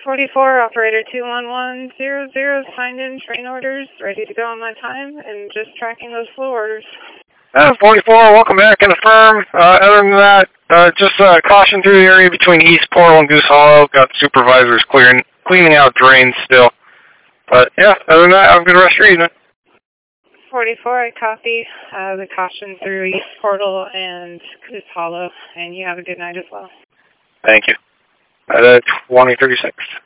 44, operator 21100, signed in train orders, ready to go on my time, and just tracking those flow orders. 44, welcome back in the firm. Other than that, just caution through the area between East Portal and Goose Hollow. Got supervisors cleaning out drains still. But yeah, other than that, have a good rest of your evening. 44, I copy the caution through East Portal and Goose Hollow, and you have a good night as well. Thank you. 2036.